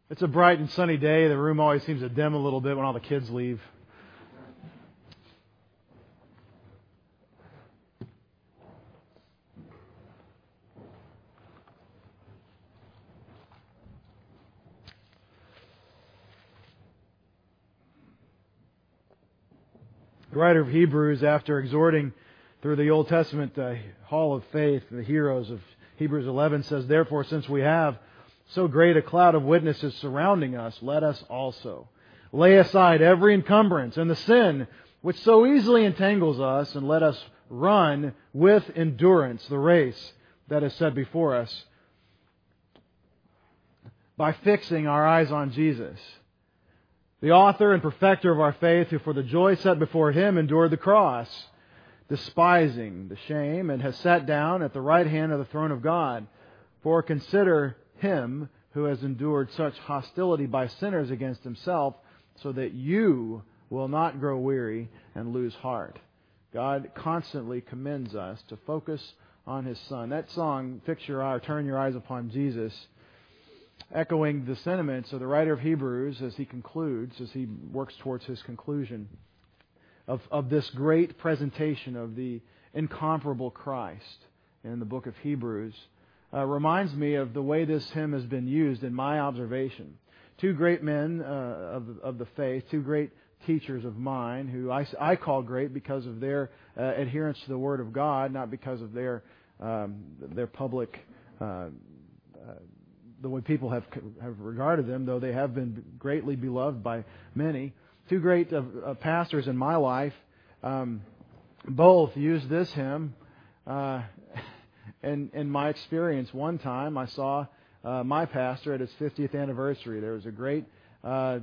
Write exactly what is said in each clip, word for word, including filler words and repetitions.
It's a bright and sunny day. The room always seems to dim a little bit when all the kids leave. The writer of Hebrews, after exhorting through the Old Testament the hall of faith, the heroes of Hebrews eleven, says, "Therefore, since we have so great a cloud of witnesses surrounding us, let us also lay aside every encumbrance and the sin which so easily entangles us, and let us run with endurance the race that is set before us, by fixing our eyes on Jesus, the author and perfecter of our faith, who for the joy set before Him endured the cross, despising the shame, and has sat down at the right hand of the throne of God. For consider Him who has endured such hostility by sinners against Himself, so that you will not grow weary and lose heart." God constantly commends us to focus on His Son. That song, "Fix Your Eye," or "Turn Your Eyes Upon Jesus," echoing the sentiments of the writer of Hebrews as he concludes, as he works towards his conclusion of, of this great presentation of the incomparable Christ in the book of Hebrews, uh, reminds me of the way this hymn has been used in my observation. Two great men uh, of, of the faith, two great teachers of mine, who I, I call great because of their uh, adherence to the Word of God, not because of their um, their public uh, uh, the way people have have regarded them, though they have been greatly beloved by many. Two great uh, uh, pastors in my life, um, both used this hymn. Uh, and in my experience, one time I saw uh, my pastor at his fiftieth anniversary. There was a great uh,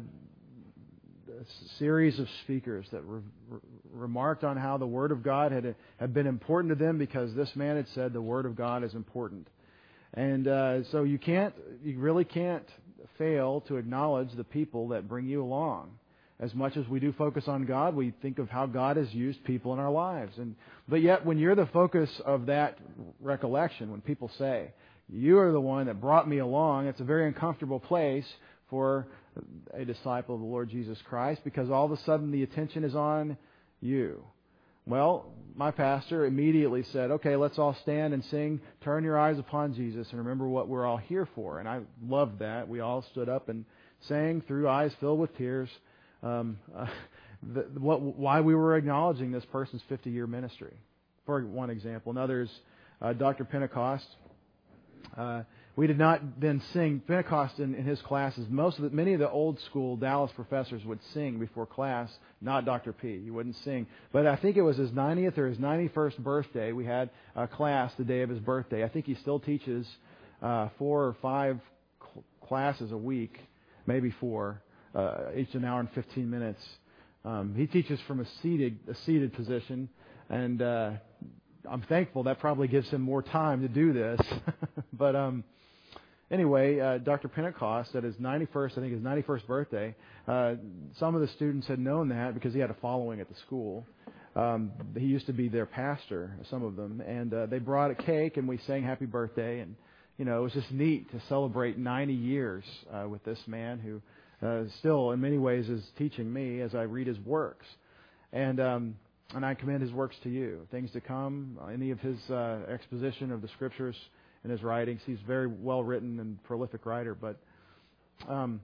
series of speakers that re- re- remarked on how the Word of God had had been important to them, because this man had said the Word of God is important. And uh, so you can't, you really can't fail to acknowledge the people that bring you along. As much as we do focus on God, we think of how God has used people in our lives. And but yet, when you're the focus of that recollection, when people say, "You are the one that brought me along," it's a very uncomfortable place for a disciple of the Lord Jesus Christ, because all of a sudden the attention is on you. Well, my pastor immediately said, "Okay, let's all stand and sing 'Turn Your Eyes Upon Jesus' and remember what we're all here for." And I loved that. We all stood up and sang through eyes filled with tears um, uh, the, what, why we were acknowledging this person's fifty-year ministry, for one example. Another is uh, Doctor Pentecost. Uh, we did not then sing Pentecost in, in his classes. Most of the, many of the old school Dallas professors would sing before class, not Doctor P. He wouldn't sing. But I think it was his ninetieth or his ninety-first birthday. We had a class the day of his birthday. I think he still teaches uh, four or five cl- classes a week, maybe four, uh, each an hour and fifteen minutes. Um, he teaches from a seated a seated position, and uh, I'm thankful that probably gives him more time to do this. but um, anyway, uh, Doctor Pentecost, at his ninety-first, I think his ninety-first birthday, uh, some of the students had known that because he had a following at the school. Um, he used to be their pastor, some of them, and uh, they brought a cake and we sang happy birthday. And, you know, it was just neat to celebrate ninety years uh, with this man who uh, still, in many ways, is teaching me as I read his works. And um, and I commend his works to you. Things to come, any of his uh, exposition of the Scriptures in his writings. He's a very well-written and prolific writer. But, um,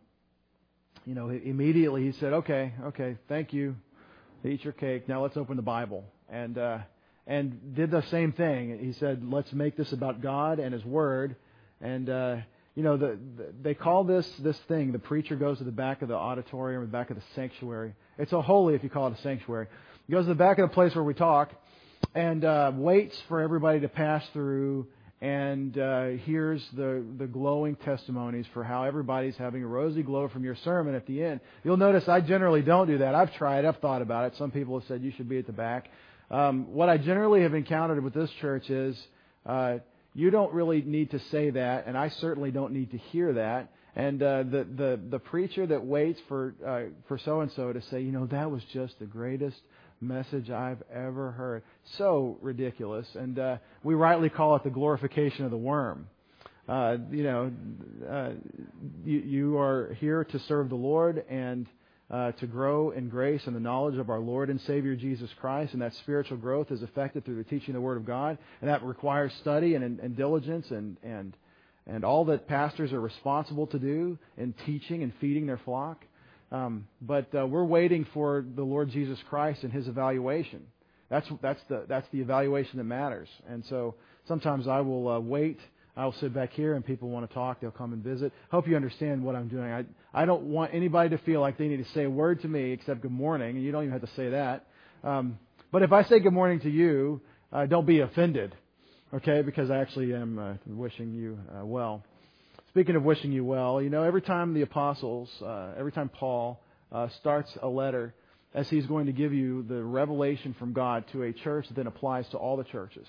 you know, immediately he said, okay, okay, thank you. Eat your cake. Now let's open the Bible. And uh, and did the same thing. He said, let's make this about God and His Word. And, uh, you know, the, the, they call this this thing, the preacher goes to the back of the auditorium, the back of the sanctuary. It's so holy if you call it a sanctuary. He goes to the back of the place where we talk and uh, waits for everybody to pass through and uh, hears the, the glowing testimonies for how everybody's having a rosy glow from your sermon at the end. You'll notice I generally don't do that. I've tried. I've thought about it. Some people have said you should be at the back. Um, what I generally have encountered with this church is uh, you don't really need to say that, and I certainly don't need to hear that. And uh, the, the the preacher that waits for uh, for so-and-so to say, you know, that was just the greatest message I've ever heard. So ridiculous. And uh, we rightly call it the glorification of the worm. Uh, you know, uh, you, you are here to serve the Lord and uh, to grow in grace and the knowledge of our Lord and Savior Jesus Christ. And that spiritual growth is effected through the teaching of the Word of God. And that requires study and, and, and diligence and, and, and all that pastors are responsible to do in teaching and feeding their flock. Um, but uh, we're waiting for the Lord Jesus Christ and His evaluation. That's that's the that's the evaluation that matters. And so sometimes I will uh, wait. I'll sit back here and people want to talk. They'll come and visit. Hope you understand what I'm doing. I I don't want anybody to feel like they need to say a word to me except good morning, and you don't even have to say that. Um, but if I say good morning to you, uh, don't be offended, okay? Because I actually am uh, wishing you uh, well. Speaking of wishing you well, you know, every time the apostles, uh, every time Paul uh, starts a letter, as he's going to give you the revelation from God to a church that then applies to all the churches.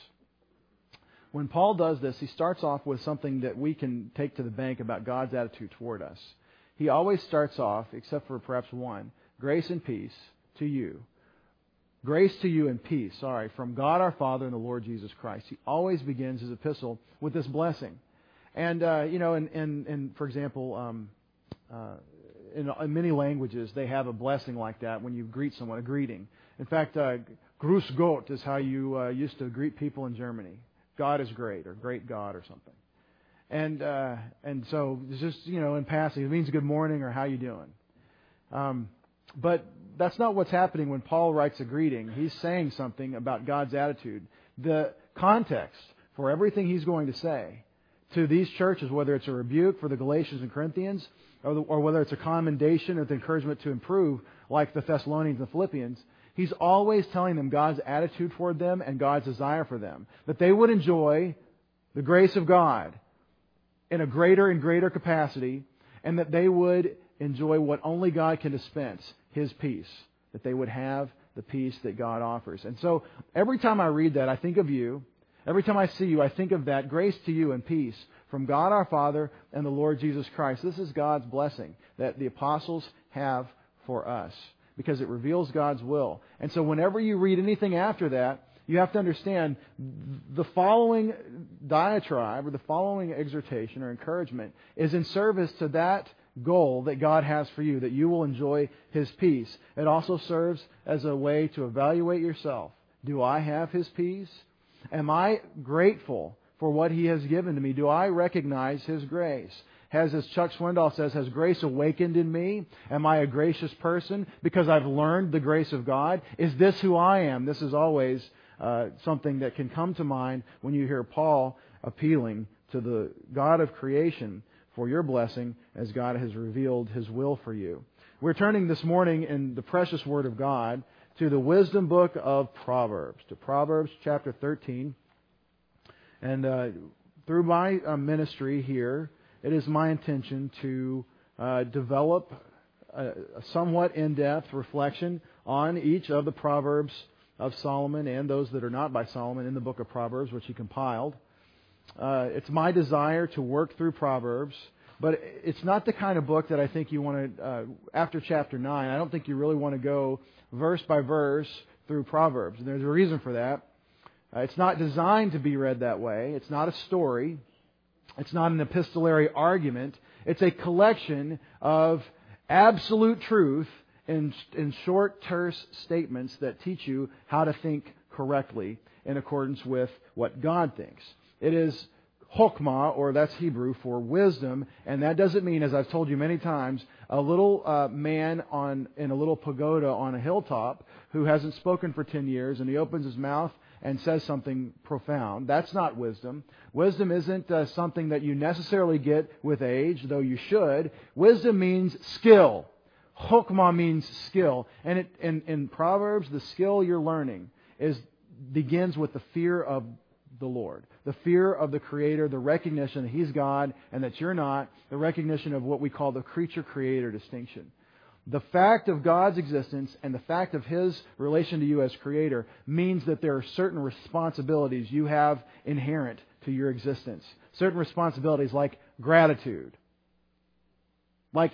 When Paul does this, he starts off with something that we can take to the bank about God's attitude toward us. He always starts off, except for perhaps one, grace and peace to you. Grace to you and peace, sorry, from God our Father and the Lord Jesus Christ. He always begins his epistle with this blessing. And, uh, you know, in, in, in for example, um, uh, In, in many languages, they have a blessing like that when you greet someone, a greeting. In fact, uh, Grüß Gott is how you uh, used to greet people in Germany. God is great, or great God, or something. And uh, and so it's just, you know, in passing, it means good morning or how you doing. Um, but that's not what's happening when Paul writes a greeting. He's saying something about God's attitude. The context for everything he's going to say to these churches, whether it's a rebuke for the Galatians and Corinthians, or, the, or whether it's a commendation or the encouragement to improve, like the Thessalonians and the Philippians, he's always telling them God's attitude toward them and God's desire for them. That they would enjoy the grace of God in a greater and greater capacity, and that they would enjoy what only God can dispense, His peace. That they would have the peace that God offers. And so every time I read that, I think of you. Every time I see you, I think of that grace to you and peace from God our Father and the Lord Jesus Christ. This is God's blessing that the apostles have for us because it reveals God's will. And so whenever you read anything after that, you have to understand the following diatribe or the following exhortation or encouragement is in service to that goal that God has for you, that you will enjoy His peace. It also serves as a way to evaluate yourself. Do I have His peace? Am I grateful for what He has given to me? Do I recognize His grace? Has, as Chuck Swindoll says, has grace awakened in me? Am I a gracious person because I've learned the grace of God? Is this who I am? This is always uh, something that can come to mind when you hear Paul appealing to the God of creation for your blessing as God has revealed His will for you. We're turning this morning in the precious Word of God to the wisdom book of Proverbs, to Proverbs chapter thirteen. And uh, through my uh, ministry here, it is my intention to uh, develop a, a somewhat in-depth reflection on each of the Proverbs of Solomon and those that are not by Solomon in the book of Proverbs, which he compiled. Uh, it's my desire to work through Proverbs, but it's not the kind of book that I think you want to, uh, after chapter nine, I don't think you really want to go verse by verse through Proverbs. And there's a reason for that. Uh, it's not designed to be read that way. It's not a story. It's not an epistolary argument. It's a collection of absolute truth in, in short, terse statements that teach you how to think correctly in accordance with what God thinks. It is Chokmah, or that's Hebrew for wisdom, and that doesn't mean, as I've told you many times, a little uh, man on in a little pagoda on a hilltop who hasn't spoken for ten years and he opens his mouth and says something profound. That's not wisdom. Wisdom isn't uh, something that you necessarily get with age, though you should. Wisdom means skill. Chokmah means skill. And it, in, in Proverbs, the skill you're learning is begins with the fear of the Lord. The fear of the Creator, the recognition that He's God and that you're not, the recognition of what we call the creature-creator distinction. The fact of God's existence and the fact of His relation to you as Creator means that there are certain responsibilities you have inherent to your existence. Certain responsibilities like gratitude, like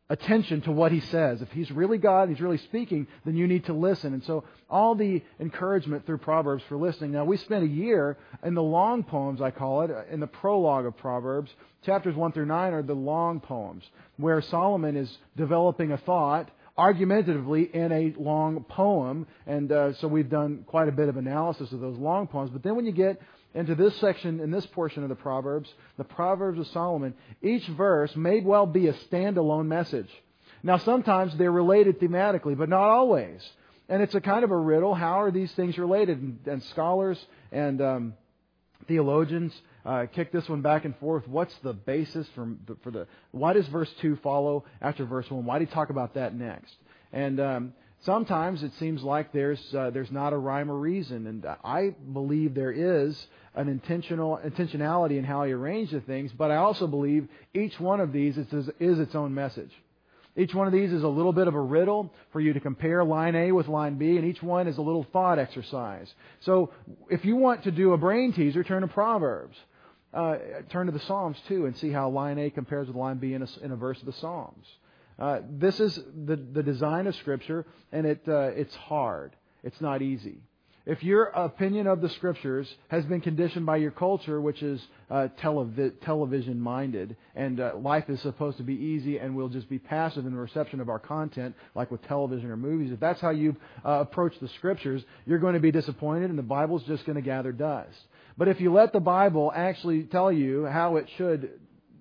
attention to what He says. If He's really God, He's really speaking, then you need to listen. And so all the encouragement through Proverbs for listening. Now, we spent a year in the long poems, I call it, in the prologue of Proverbs. Chapters one through nine are the long poems, where Solomon is developing a thought argumentatively in a long poem. And uh, so we've done quite a bit of analysis of those long poems. But then when you get into this section, in this portion of the Proverbs, the Proverbs of Solomon, each verse may well be a standalone message. Now, sometimes they're related thematically, but not always. And it's a kind of a riddle. How are these things related? And, and scholars and um, theologians uh, kick this one back and forth. What's the basis for, for the... Why does verse two follow after verse one? Why do you talk about that next? And... Um, Sometimes it seems like there's uh, there's not a rhyme or reason, and I believe there is an intentional intentionality in how He arranged the things. But I also believe each one of these is, is its own message. Each one of these is a little bit of a riddle for you to compare line A with line B, and each one is a little thought exercise. So if you want to do a brain teaser, turn to Proverbs. Uh, turn to the Psalms too, and see how line A compares with line B in a, in a verse of the Psalms. Uh, this is the, the design of Scripture, and it uh, it's hard. It's not easy. If your opinion of the Scriptures has been conditioned by your culture, which is uh, televi- television-minded, and uh, life is supposed to be easy and we'll just be passive in the reception of our content, like with television or movies, if that's how you uh, approach the Scriptures, you're going to be disappointed, and the Bible's just going to gather dust. But if you let the Bible actually tell you how it should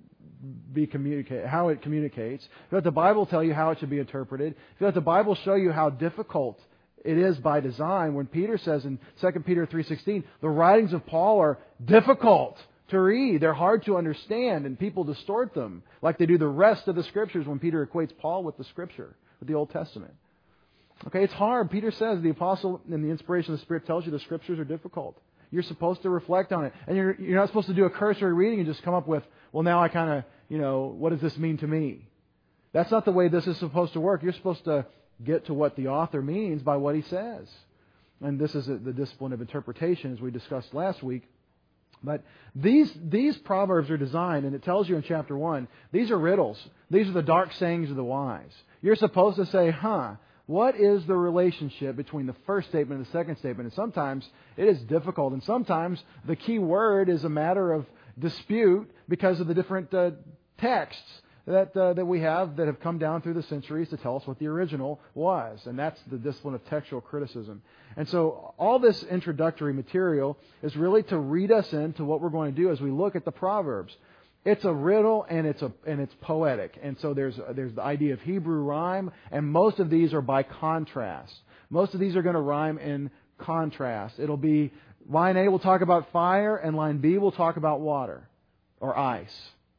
be communicate, how it communicates. If you let the Bible tell you how it should be interpreted. If you let the Bible show you how difficult it is by design. When Peter says in Second Peter three sixteen, the writings of Paul are difficult to read. They're hard to understand, and people distort them like they do the rest of the Scriptures when Peter equates Paul with the Scripture, with the Old Testament. Okay, it's hard. Peter says the apostle in the inspiration of the Spirit tells you the Scriptures are difficult. You're supposed to reflect on it. And you're, you're not supposed to do a cursory reading and just come up with, well, now I kind of, you know, what does this mean to me? That's not the way this is supposed to work. You're supposed to get to what the author means by what he says. And this is the discipline of interpretation, as we discussed last week. But these these proverbs are designed, and it tells you in chapter one, these are riddles. These are the dark sayings of the wise. You're supposed to say, huh, what is the relationship between the first statement and the second statement? And sometimes it is difficult. And sometimes the key word is a matter of dispute because of the different uh, texts that uh, that we have that have come down through the centuries to tell us what the original was. And that's the discipline of textual criticism. And so all this introductory material is really to read us into what we're going to do as we look at the Proverbs. It's a riddle and it's a and it's poetic. And so there's there's the idea of Hebrew rhyme, and most of these are by contrast. Most of these are going to rhyme in contrast. It'll be line A will talk about fire, and line B will talk about water or ice.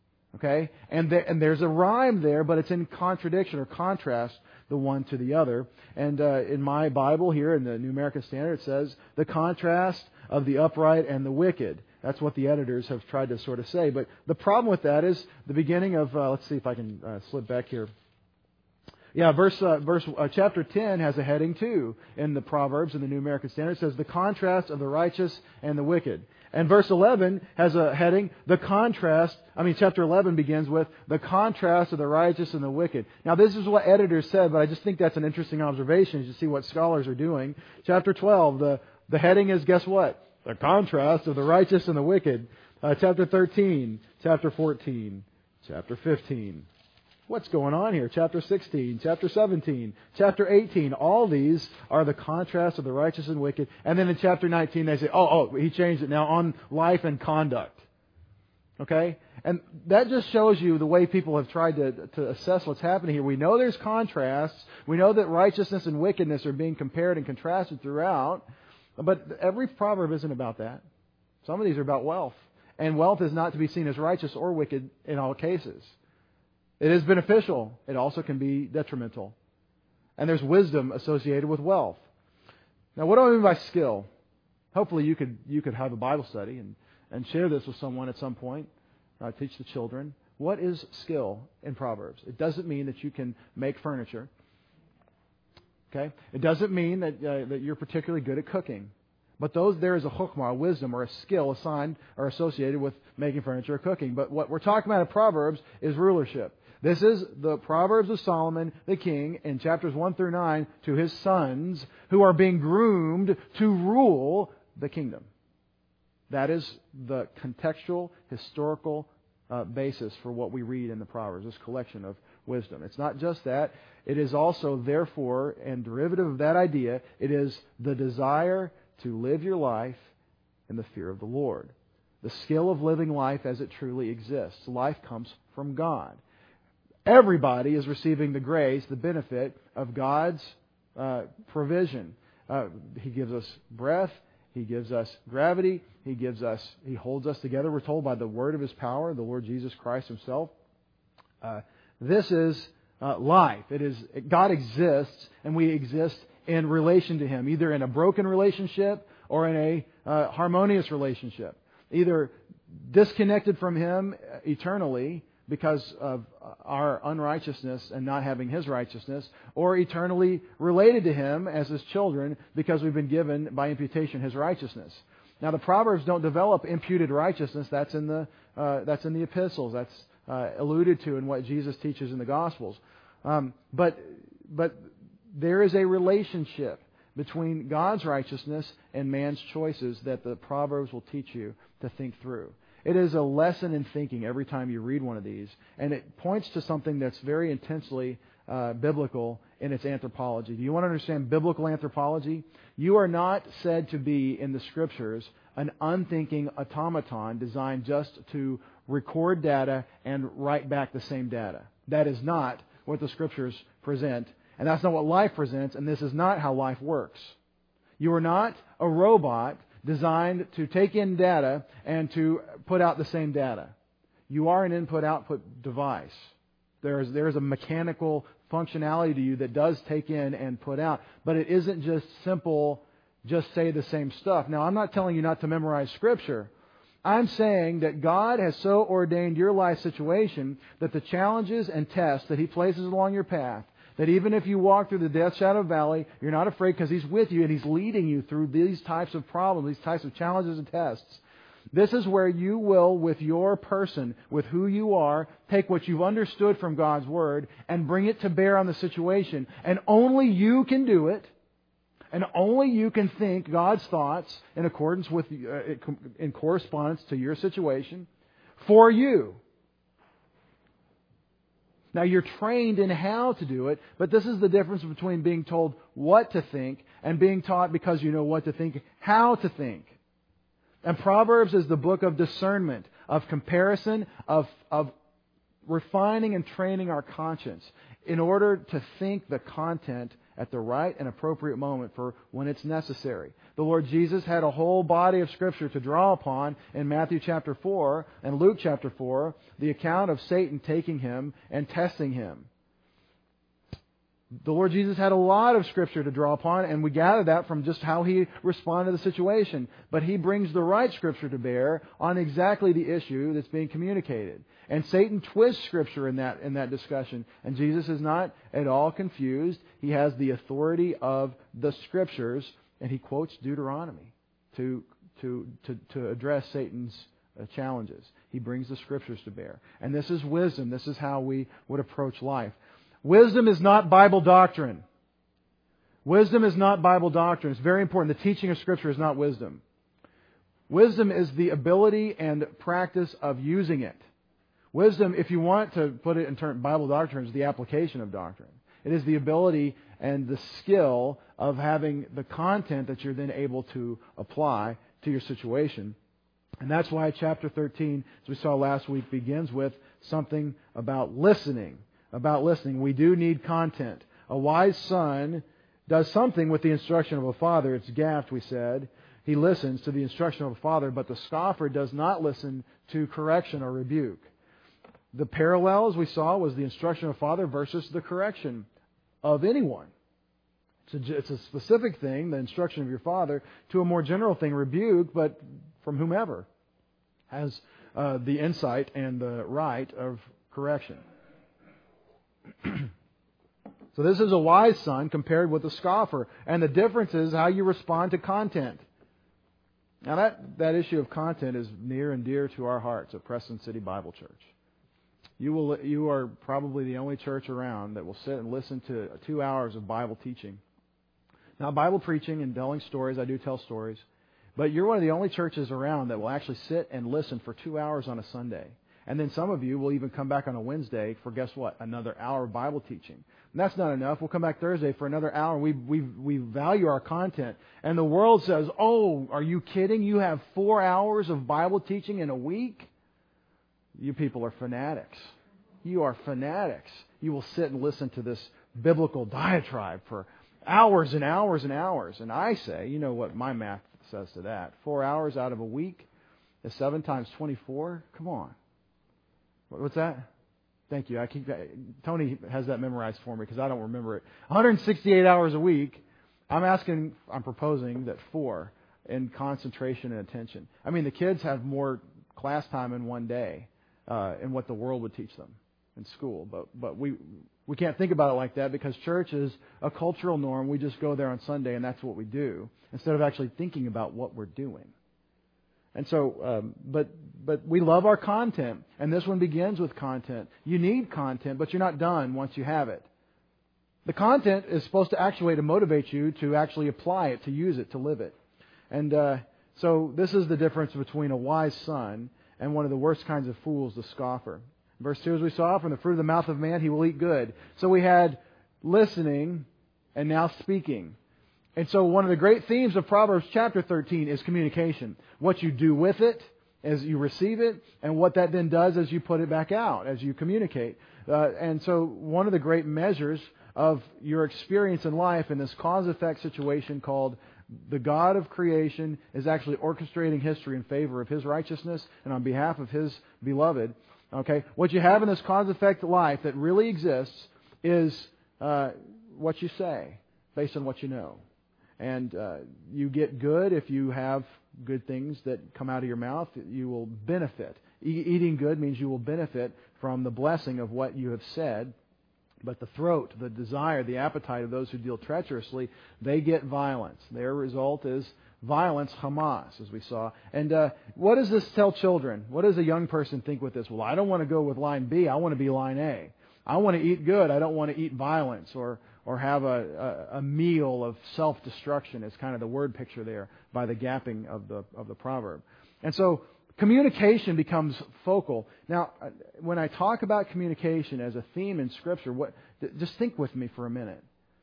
Okay? And there, and there's a rhyme there, but it's in contradiction or contrast the one to the other. And uh, in my Bible here, in the New American Standard, it says the contrast of the upright and the wicked. That's what the editors have tried to sort of say. But the problem with that is the beginning of, uh, let's see if I can uh, slip back here. Yeah, verse uh, verse uh, chapter ten has a heading too in the Proverbs in the New American Standard. It says the contrast of the righteous and the wicked. And verse eleven has a heading, the contrast, I mean chapter eleven begins with the contrast of the righteous and the wicked. Now this is what editors said, but I just think that's an interesting observation to see what scholars are doing. Chapter twelve, the, the heading is, guess what? The contrast of the righteous and the wicked. Uh, chapter thirteen, chapter fourteen, chapter fifteen. What's going on here? Chapter sixteen, chapter seventeen, chapter eighteen. All these are the contrast of the righteous and wicked. And then in chapter nineteen they say, oh, oh, he changed it now on life and conduct. Okay? And that just shows you the way people have tried to, to assess what's happening here. We know there's contrasts. We know that righteousness and wickedness are being compared and contrasted throughout. But every proverb isn't about that. Some of these are about wealth. And wealth is not to be seen as righteous or wicked in all cases. It is beneficial. It also can be detrimental. And there's wisdom associated with wealth. Now, what do I mean by skill? Hopefully you could you could have a Bible study and, and share this with someone at some point. Uh, teach the children. What is skill in Proverbs? It doesn't mean that you can make furniture. Okay? It doesn't mean that uh, that you're particularly good at cooking. But those there is a chokmah, a wisdom, or a skill assigned or associated with making furniture or cooking. But what we're talking about in Proverbs is rulership. This is the Proverbs of Solomon, the king, in chapters one through nine, to his sons who are being groomed to rule the kingdom. That is the contextual, historical uh, basis for what we read in the Proverbs, this collection of wisdom. It's not just that. It is also, therefore, and derivative of that idea, it is the desire to live your life in the fear of the Lord. The skill of living life as it truly exists. Life comes from God. Everybody is receiving the grace, the benefit of God's uh, provision. Uh, he gives us breath. He gives us gravity. He gives us. He holds us together. We're told by the word of His power, the Lord Jesus Christ Himself. Uh, this is uh, life. It is God exists, and we exist in relation to Him, either in a broken relationship or in a uh, harmonious relationship. Either disconnected from Him eternally because of our unrighteousness and not having His righteousness, or eternally related to Him as His children because we've been given by imputation His righteousness. Now, the Proverbs don't develop imputed righteousness. That's in the uh, that's in the epistles. That's uh, alluded to in what Jesus teaches in the Gospels. Um, but but there is a relationship between God's righteousness and man's choices that the Proverbs will teach you to think through. It is a lesson in thinking every time you read one of these, and it points to something that's very intensely uh, biblical in its anthropology. Do you want to understand biblical anthropology? You are not said to be, in the Scriptures, an unthinking automaton designed just to record data and write back the same data. That is not what the Scriptures present, and that's not what life presents, and this is not how life works. You are not a robot designed to take in data and to put out the same data. You are an input-output device. There is, there is a mechanical functionality to you that does take in and put out, but it isn't just simple, just say the same stuff. Now, I'm not telling you not to memorize Scripture. I'm saying that God has so ordained your life situation that the challenges and tests that He places along your path, that even if you walk through the death shadow valley, you're not afraid because He's with you and He's leading you through these types of problems, these types of challenges and tests. This is where you will, with your person, with who you are, take what you've understood from God's Word and bring it to bear on the situation. And only you can do it. And only you can think God's thoughts in accordance with, uh, in correspondence to your situation for you. Now, you're trained in how to do it, but this is the difference between being told what to think and being taught because you know what to think, how to think. And Proverbs is the book of discernment, of comparison, of, of refining and training our conscience in order to think the content at the right and appropriate moment for when it's necessary. The Lord Jesus had a whole body of Scripture to draw upon in Matthew chapter four and Luke chapter four, the account of Satan taking Him and testing Him. The Lord Jesus had a lot of Scripture to draw upon, and we gather that from just how He responded to the situation. But He brings the right Scripture to bear on exactly the issue that's being communicated. And Satan twists Scripture in that in that discussion. And Jesus is not at all confused. He has the authority of the Scriptures, and He quotes Deuteronomy to to to, to address Satan's uh, challenges. He brings the Scriptures to bear. And this is wisdom. This is how we would approach life. Wisdom is not Bible doctrine. Wisdom is not Bible doctrine. It's very important. The teaching of Scripture is not wisdom. Wisdom is the ability and practice of using it. Wisdom, if you want to put it in terms Bible doctrine, is the application of doctrine. It is the ability and the skill of having the content that you're then able to apply to your situation. And that's why chapter thirteen, as we saw last week, begins with something about listening. About listening. We do need content. A wise son does something with the instruction of a father. It's gaffed, we said. He listens to the instruction of a father, but the scoffer does not listen to correction or rebuke. The parallel, as we saw, was the instruction of a father versus the correction of anyone. It's a, it's a specific thing, the instruction of your father, to a more general thing, rebuke, but from whomever has uh, the insight and the right of correction. So this is a wise son compared with a scoffer. And the difference is how you respond to content. Now that, that issue of content is near and dear to our hearts at Preston City Bible Church. You will. You are probably the only church around that will sit and listen to two hours of Bible teaching. Not Bible preaching and telling stories. I do tell stories. But you're one of the only churches around that will actually sit and listen for two hours on a Sunday. And then some of you will even come back on a Wednesday for, guess what, another hour of Bible teaching. And that's not enough. We'll come back Thursday for another hour. We we we value our content. And the world says, oh, are you kidding? You have four hours of Bible teaching in a week? You people are fanatics. You are fanatics. You will sit and listen to this biblical diatribe for hours and hours and hours. And I say, you know what my math says to that. Four hours out of a week is seven times twenty-four. Come on. What's that? Thank you. I keep Tony has that memorized for me because I don't remember it. one hundred sixty-eight hours a week. I'm asking, I'm proposing that four in concentration and attention. I mean, the kids have more class time in one day uh, in what the world would teach them in school. But but we we can't think about it like that because church is a cultural norm. We just go there on Sunday and that's what we do instead of actually thinking about what we're doing. And so, um, but but we love our content, and this one begins with content. You need content, but you're not done once you have it. The content is supposed to actuate and motivate you to actually apply it, to use it, to live it. And uh, so this is the difference between a wise son and one of the worst kinds of fools, the scoffer. Verse two, as we saw, from the fruit of the mouth of man he will eat good. So we had listening and now speaking. And so one of the great themes of Proverbs chapter thirteen is communication. What you do with it as you receive it, and what that then does as you put it back out, as you communicate. Uh, and so one of the great measures of your experience in life in this cause-effect situation called the God of creation is actually orchestrating history in favor of His righteousness and on behalf of His beloved. Okay, what you have in this cause-effect life that really exists is uh, what you say based on what you know. And uh, you get good if you have good things that come out of your mouth. You will benefit. E- eating good means you will benefit from the blessing of what you have said. But the throat, the desire, the appetite of those who deal treacherously, they get violence. Their result is violence, Hamas, as we saw. And uh, what does this tell children? What does a young person think with this? Well, I don't want to go with line B. I want to be line A. I want to eat good. I don't want to eat violence or or have a, a, a meal of self-destruction is kind of the word picture there by the gapping of the of the proverb. And so communication becomes focal. Now, when I talk about communication as a theme in Scripture, what just think with me for a minute.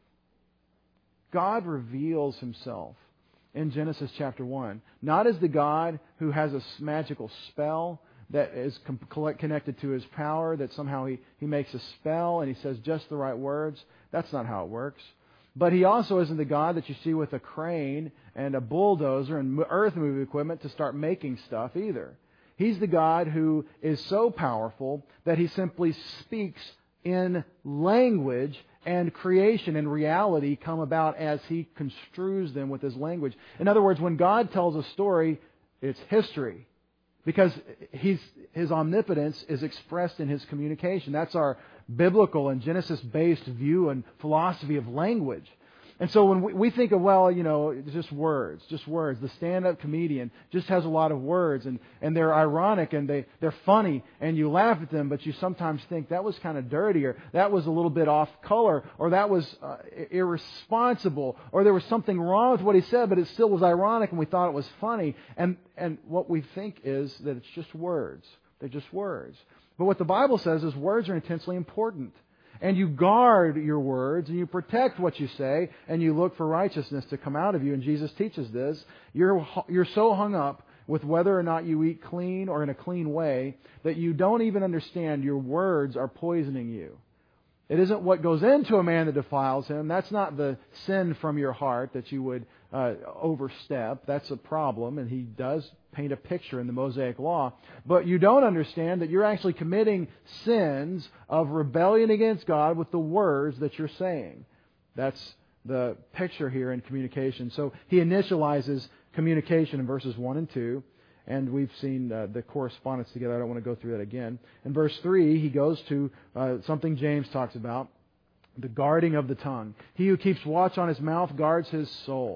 God reveals Himself in Genesis chapter one, not as the God who has a magical spell that is connected to His power, that somehow he, he makes a spell and He says just the right words. That's not how it works. But He also isn't the God that you see with a crane and a bulldozer and earth moving equipment to start making stuff either. He's the God who is so powerful that He simply speaks in language, and creation and reality come about as He construes them with His language. In other words, when God tells a story, it's history. Because he's, His omnipotence is expressed in His communication. That's our biblical and Genesis-based view and philosophy of language. And so when we, we think of, well, you know, just words, just words. The stand-up comedian just has a lot of words, and, and they're ironic, and they, they're funny, and you laugh at them, but you sometimes think that was kind of dirty, or that was a little bit off color, or that was uh, irresponsible, or there was something wrong with what he said, but it still was ironic, and we thought it was funny. And, and what we think is that it's just words. They're just words. But what the Bible says is words are intensely important. And you guard your words, and you protect what you say, and you look for righteousness to come out of you. And Jesus teaches this. You're, you're so hung up with whether or not you eat clean or in a clean way that you don't even understand your words are poisoning you. It isn't what goes into a man that defiles him. That's not the sin from your heart that you would uh, overstep. That's a problem, and He does paint a picture in the Mosaic Law. But you don't understand that you're actually committing sins of rebellion against God with the words that you're saying. That's the picture here in communication. So He initializes communication in verses one and two. And we've seen uh, the correspondence together. I don't want to go through that again. In verse three, he goes to uh, something James talks about, the guarding of the tongue. He who keeps watch on his mouth guards his soul.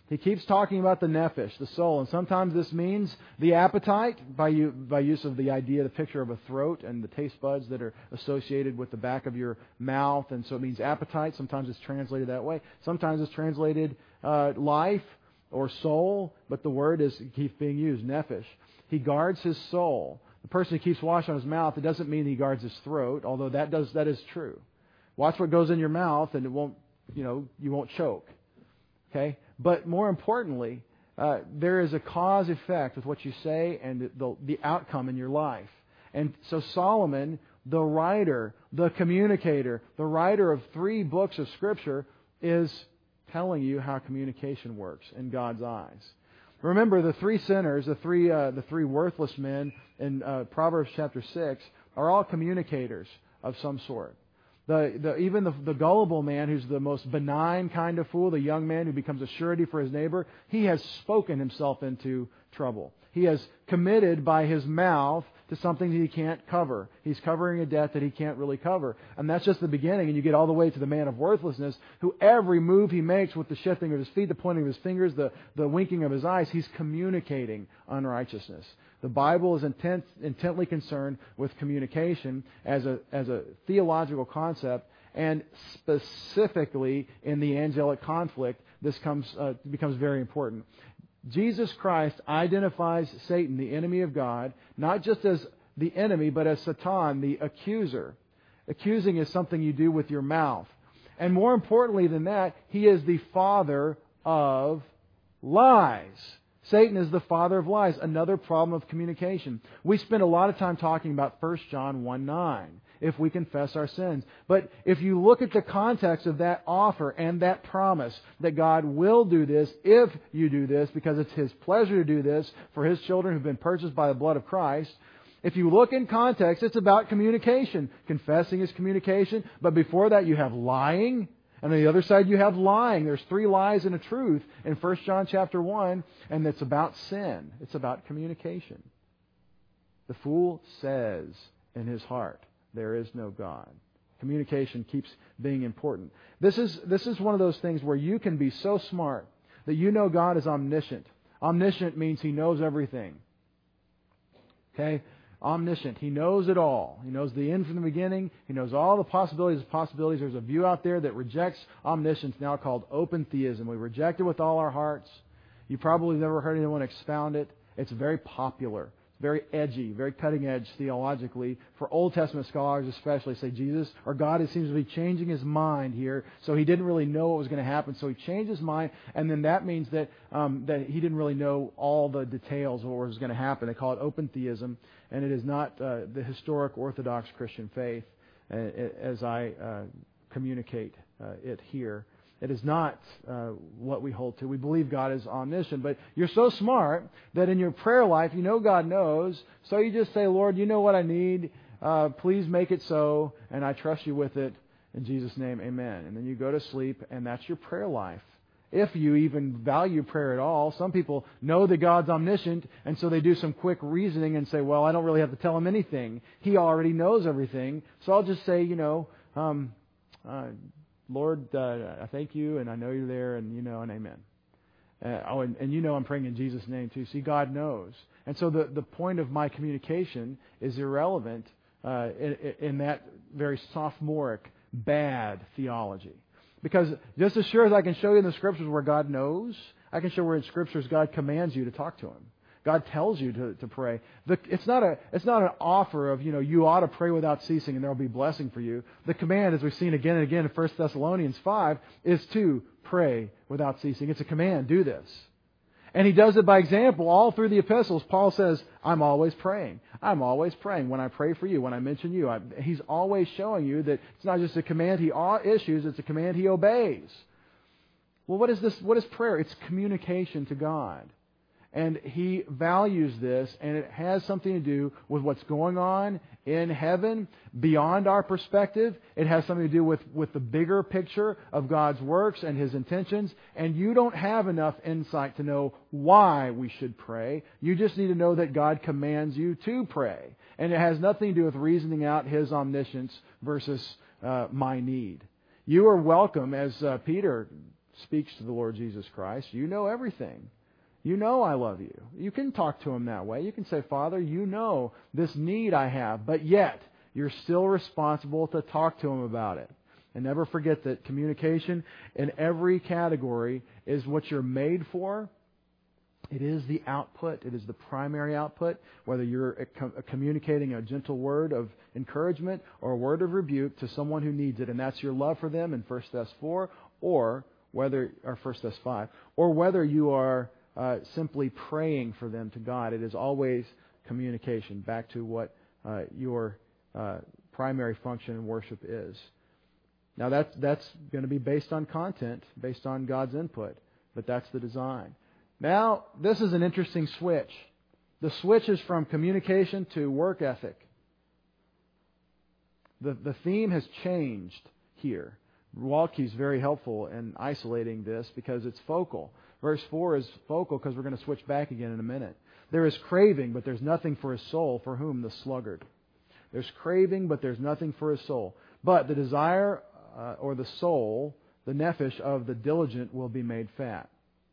He keeps talking about the nephesh, the soul, and sometimes this means the appetite by you, by use of the idea, the picture of a throat and the taste buds that are associated with the back of your mouth, and so it means appetite. Sometimes it's translated that way. Sometimes it's translated uh, life or soul, but the word is keeps being used, nephesh. He guards his soul. The person who keeps watch on his mouth, it doesn't mean he guards his throat, although that does that is true. Watch what goes in your mouth, and it won't, you know, you won't choke. Okay. But more importantly, uh, there is a cause effect with what you say and the, the outcome in your life. And so Solomon, the writer, the communicator, the writer of three books of Scripture, is telling you how communication works in God's eyes. Remember, the three sinners, the three uh, the three worthless men in uh, Proverbs chapter six, are all communicators of some sort. The, the, even the, the gullible man, who's the most benign kind of fool, the young man who becomes a surety for his neighbor, he has spoken himself into trouble. He has committed by his mouth to something that he can't cover. He's covering a debt that he can't really cover. And that's just the beginning. And you get all the way to the man of worthlessness, who every move he makes with the shifting of his feet, the pointing of his fingers, the, the winking of his eyes, he's communicating unrighteousness. The Bible is intent, intently concerned with communication as a, as a theological concept, and specifically in the angelic conflict, this comes, uh, becomes very important. Jesus Christ identifies Satan, the enemy of God, not just as the enemy, but as Satan, the accuser. Accusing is something you do with your mouth. And more importantly than that, he is the father of lies. Satan is the father of lies, another problem of communication. We spend a lot of time talking about First John one nine, if we confess our sins. But if you look at the context of that offer and that promise that God will do this if you do this, because it's His pleasure to do this for His children who've been purchased by the blood of Christ, if you look in context, it's about communication. Confessing is communication, but before that you have lying. And on the other side, you have lying. There's three lies and a truth in First John chapter one, and it's about sin. It's about communication. The fool says in his heart, there is no God. Communication keeps being important. This is, this is one of those things where you can be so smart that you know God is omniscient. Omniscient means He knows everything. Okay? Omniscient. He knows it all. He knows the end from the beginning. He knows all the possibilities of possibilities. There's a view out there that rejects omniscience, now called open theism. We reject it with all our hearts. You probably never heard anyone expound it. It's very popular. It's very edgy, very cutting edge theologically. For Old Testament scholars especially, say Jesus or God it seems to be changing His mind here. So He didn't really know what was going to happen. So He changed His mind, and then that means that um, that He didn't really know all the details of what was going to happen. They call it open theism, and it is not uh, the historic Orthodox Christian faith uh, as I uh, communicate uh, it here. It is not uh, what we hold to. We believe God is omniscient. But you're so smart that in your prayer life, you know God knows. So you just say, Lord, you know what I need. Uh, please make it so. And I trust you with it. In Jesus' name, amen. And then you go to sleep, and that's your prayer life. If you even value prayer at all. Some people know that God's omniscient, and so they do some quick reasoning and say, well, I don't really have to tell Him anything. He already knows everything. So I'll just say, you know, um, uh, Lord, uh, I thank you, and I know you're there, and you know, and amen. Uh, oh, and, and you know I'm praying in Jesus' name too. See, God knows. And so the, the point of my communication is irrelevant uh, in, in that very sophomoric, bad theology. Because just as sure as I can show you in the Scriptures where God knows, I can show where in Scriptures God commands you to talk to Him. God tells you to, to pray. The, it's not a it's not an offer of, you know, you ought to pray without ceasing and there will be blessing for you. The command, as we've seen again and again in First Thessalonians five, is to pray without ceasing. It's a command. Do this. And He does it by example. All through the epistles, Paul says, I'm always praying. I'm always praying. When I pray for you, when I mention you, I, he's always showing you that it's not just a command He issues, it's a command He obeys. Well, what is this? What is prayer? It's communication to God. And He values this, and it has something to do with what's going on in heaven beyond our perspective. It has something to do with, with the bigger picture of God's works and His intentions. And you don't have enough insight to know why we should pray. You just need to know that God commands you to pray. And it has nothing to do with reasoning out His omniscience versus uh, my need. You are welcome, as uh, Peter speaks to the Lord Jesus Christ, you know everything. You know I love you. You can talk to Him that way. You can say, Father, you know this need I have, but yet you're still responsible to talk to Him about it. And never forget that communication in every category is what you're made for. It is the output. It is the primary output, whether you're communicating a gentle word of encouragement or a word of rebuke to someone who needs it, and that's your love for them in First Thessalonians four, or whether, or First Thessalonians five, or whether you are uh, simply praying for them to God. It is always communication, back to what uh, your uh, primary function in worship is. Now that's that's going to be based on content, based on God's input, but that's the design. Now, this is an interesting switch. The switch is from communication to work ethic. The, the theme has changed here. Waltke's very helpful in isolating this because it's focal. Verse four is focal because we're going to switch back again in a minute. There is craving, but there's nothing for his soul, for whom the sluggard. There's craving, but there's nothing for his soul. But the desire uh, or the soul, the nephesh of the diligent will be made fat.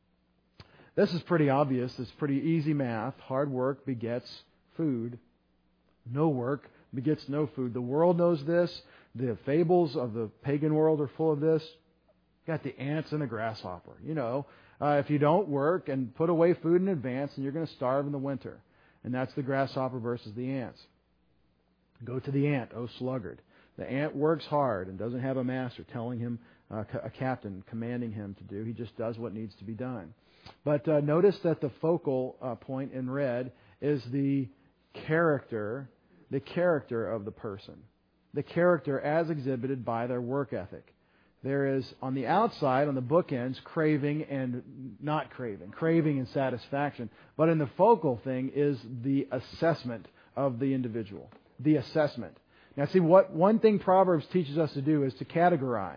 This is pretty obvious. It's pretty easy math. Hard work begets food. No work begets no food. The world knows this. The fables of the pagan world are full of this. You got the ants and the grasshopper. You know, uh, if you don't work and put away food in advance, then you're going to starve in the winter. And that's the grasshopper versus the ants. Go to the ant, O sluggard. The ant works hard and doesn't have a master telling him, uh, a captain commanding him to do. He just does what needs to be done. But uh, notice that the focal uh, point in red is the character, the character of the person. The character as exhibited by their work ethic. There is, on the outside, on the bookends, craving and not craving, craving and satisfaction. But in the focal thing is the assessment of the individual. The assessment. Now see, what one thing Proverbs teaches us to do is to categorize.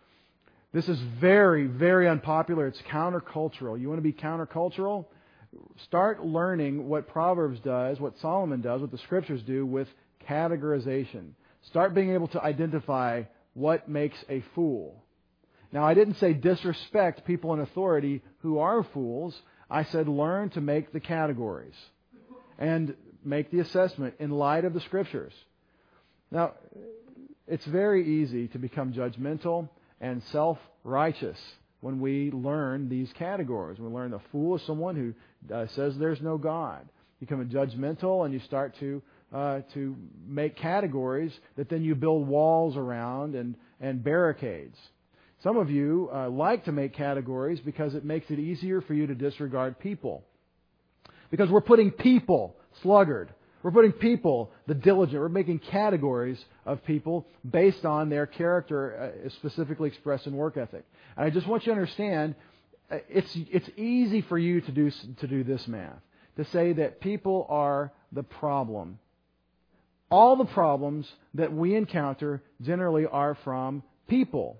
This is very, very unpopular. It's countercultural. You want to be countercultural? Start learning what Proverbs does, what Solomon does, what the Scriptures do with categorization. Start being able to identify what makes a fool. Now, I didn't say disrespect people in authority who are fools. I said learn to make the categories and make the assessment in light of the Scriptures. Now, it's very easy to become judgmental and self-righteous when we learn these categories. We learn the fool is someone who uh, says there's no God. You become judgmental and you start to uh, to make categories that then you build walls around and, and barricades. Some of you uh, like to make categories because it makes it easier for you to disregard people. Because we're putting people, sluggard. We're putting people, the diligent. We're making categories of people based on their character, uh, specifically expressed in work ethic. And I just want you to understand, uh, it's it's easy for you to do to do this math, to say that people are the problem. All the problems that we encounter generally are from people.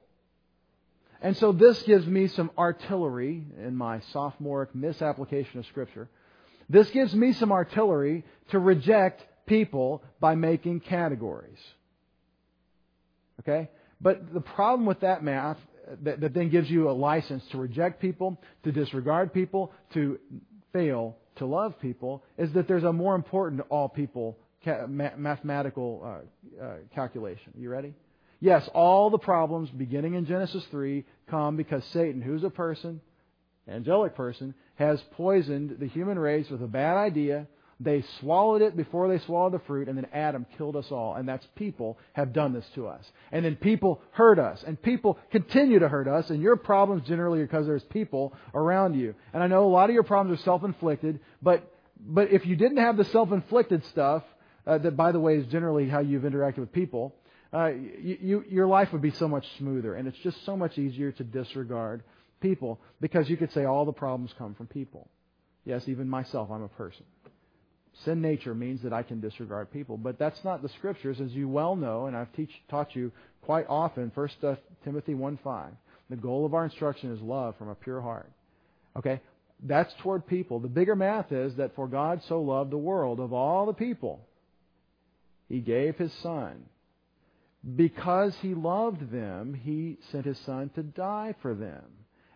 And so this gives me some artillery in my sophomoric misapplication of Scripture. This gives me some artillery to reject people by making categories. Okay? But the problem with that math, that, that then gives you a license to reject people, to disregard people, to fail to love people, is that there's a more important all people ca- ma- mathematical uh, uh, calculation. You ready? Yes, all the problems beginning in Genesis three come because Satan, who's a person, angelic person, has poisoned the human race with a bad idea. They swallowed it before they swallowed the fruit, and then Adam killed us all. And that's people have done this to us. And then people hurt us, and people continue to hurt us, and your problems generally are because there's people around you. And I know a lot of your problems are self-inflicted, but but if you didn't have the self-inflicted stuff, uh, that, by the way, is generally how you've interacted with people, uh, you, you, your life would be so much smoother, and it's just so much easier to disregard people, because you could say all the problems come from people. Yes, even myself, I'm a person. Sin nature means that I can disregard people, but that's not the Scriptures, as you well know, and I've teach, taught you quite often. First Timothy one five. The goal of our instruction is love from a pure heart. Okay? That's toward people. The bigger math is that for God so loved the world, of all the people, He gave His Son. Because He loved them, He sent His Son to die for them.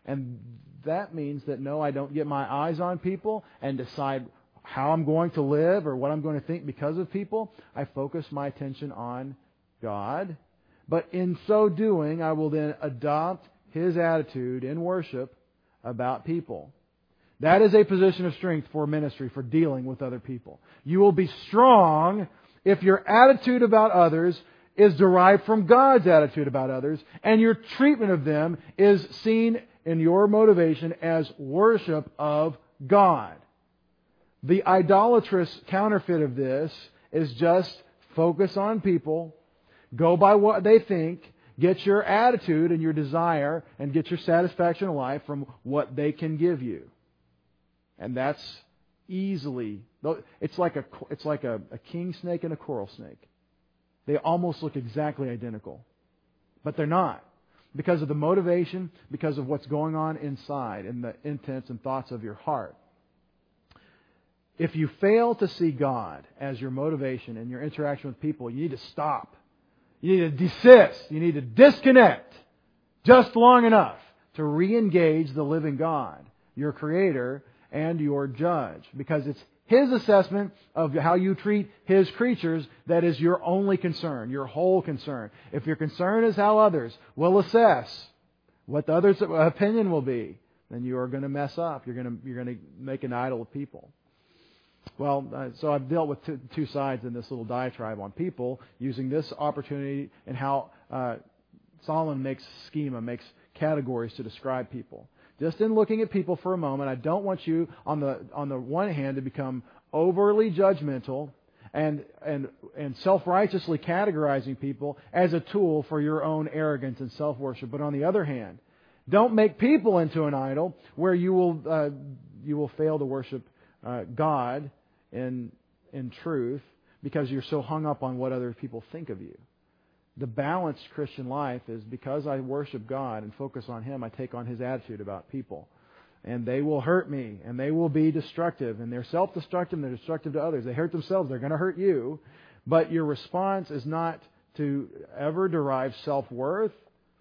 And that means that, no, I don't get my eyes on people and decide how I'm going to live or what I'm going to think because of people. I focus my attention on God. But in so doing, I will then adopt His attitude in worship about people. That is a position of strength for ministry, for dealing with other people. You will be strong if your attitude about others is derived from God's attitude about others, and your treatment of them is seen in your motivation as worship of God. The idolatrous counterfeit of this is just focus on people, go by what they think, get your attitude and your desire, and get your satisfaction in life from what they can give you. And that's easily, it's like a, it's like a, a king snake and a coral snake. They almost look exactly identical. But they're not. Because of the motivation, because of what's going on inside and the intents and thoughts of your heart. If you fail to see God as your motivation in your interaction with people, you need to stop. You need to desist. You need to disconnect just long enough to re-engage the living God, your Creator and your Judge. Because it's His assessment of how you treat His creatures that is your only concern, your whole concern. If your concern is how others will assess what the other's opinion will be, then you are going to mess up. You're going to, you're going to make an idol of people. Well, uh, so I've dealt with two, two sides in this little diatribe on people, using this opportunity and how uh, Solomon makes schema, makes categories to describe people. Just in looking at people for a moment, I don't want you, on the on the one hand, to become overly judgmental and and and self-righteously categorizing people as a tool for your own arrogance and self-worship. But on the other hand, don't make people into an idol where you will uh, you will fail to worship uh, God in in truth because you're so hung up on what other people think of you. The balanced Christian life is because I worship God and focus on Him, I take on His attitude about people. And they will hurt me, and they will be destructive, and they're self-destructive, and they're destructive to others. They hurt themselves, they're going to hurt you. But your response is not to ever derive self-worth.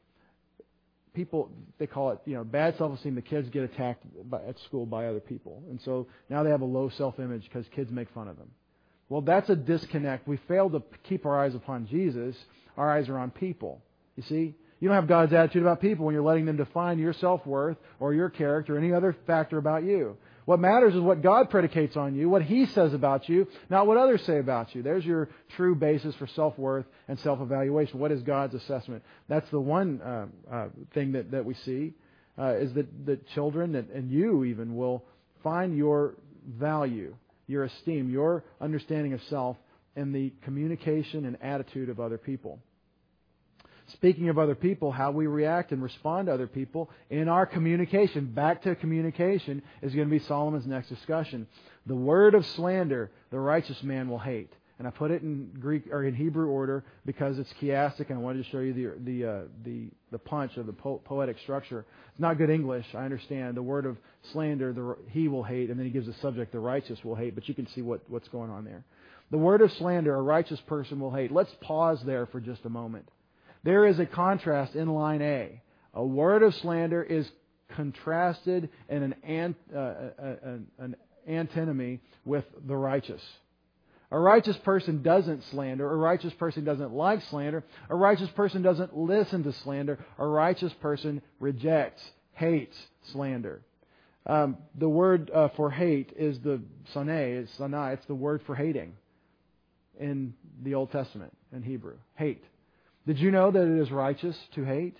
People, they call it, you know, bad self-esteem. The kids get attacked by, at school by other people. And so now they have a low self-image because kids make fun of them. Well, that's a disconnect. We fail to keep our eyes upon Jesus. Our eyes are on people. You see? You don't have God's attitude about people when you're letting them define your self-worth or your character or any other factor about you. What matters is what God predicates on you, what He says about you, not what others say about you. There's your true basis for self-worth and self-evaluation. What is God's assessment? That's the one uh, uh, thing that, that we see, uh, is that, that children and, and you even will find your value, your esteem, your understanding of self in the communication and attitude of other people. Speaking of other people, how we react and respond to other people in our communication, back to communication, is going to be Solomon's next discussion. The word of slander, the righteous man will hate. And I put it in Greek or in Hebrew order because it's chiastic, and I wanted to show you the the uh, the the punch of the po- poetic structure. It's not good English, I understand. The word of slander, the he will hate, and then he gives the subject, the righteous will hate. But you can see what, what's going on there. The word of slander, a righteous person will hate. Let's pause there for just a moment. There is a contrast in line A. A word of slander is contrasted in an, ant, uh, an, an antinomy with the righteous. A righteous person doesn't slander. A righteous person doesn't like slander. A righteous person doesn't listen to slander. A righteous person rejects, hates slander. Um, the word uh, for hate is the sanai, it's sanai. It's the word for hating in the Old Testament in Hebrew. Hate. Did you know that it is righteous to hate?